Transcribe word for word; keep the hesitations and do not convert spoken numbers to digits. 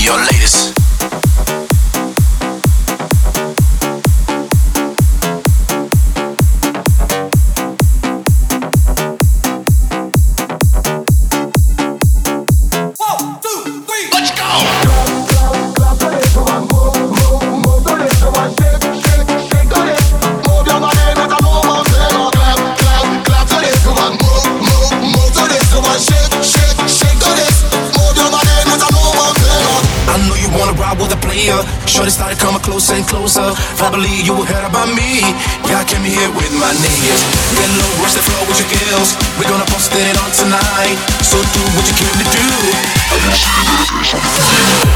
your latest. Shorty started coming closer and closer. Probably you were heard about me. Yeah, I came here with my niggas. Get low, rush the floor with your girls. We're gonna post it on tonight. So do what you came to do.